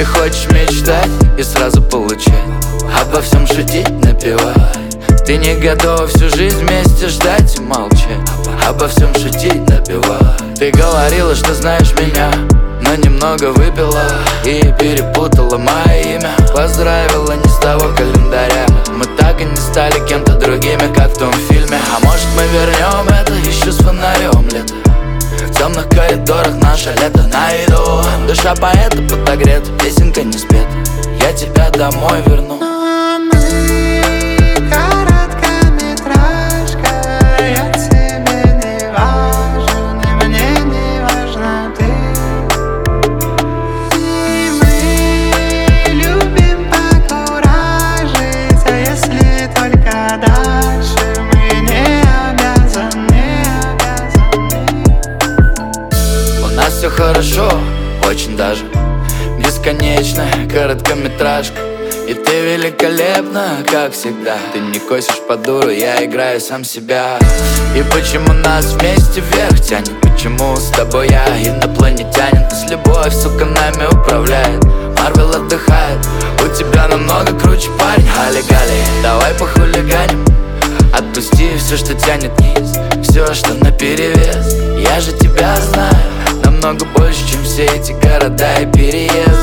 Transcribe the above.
Ты хочешь мечтать и сразу получать, обо всем шутить, напевать. Ты не готова всю жизнь вместе ждать и молчать, обо всем шутить, напевать. Ты говорила, что знаешь меня, но немного выпила и перепутала мое имя. Поздравила не с того календаря, мы так и не стали кем-то другими, как в том фильме. А может мы вернем это еще с фонарем лето? В темных коридорах наше лето на виду. Душа поэта подогрета, песенка не спета, я тебя домой верну. Все хорошо, очень даже. Бесконечная короткометражка, и ты великолепна, как всегда. Ты не косишь под дуру, я играю сам себя. И почему нас вместе вверх тянет? Почему с тобой я инопланетянин? Пусть любовь, сука, нами управляет. Марвел отдыхает, у тебя намного круче парень. Гали-гали, давай похулиганим. Отпусти все, что тянет вниз, все, что наперевес. Я же тебя знаю намного больше, чем все эти города и переезды.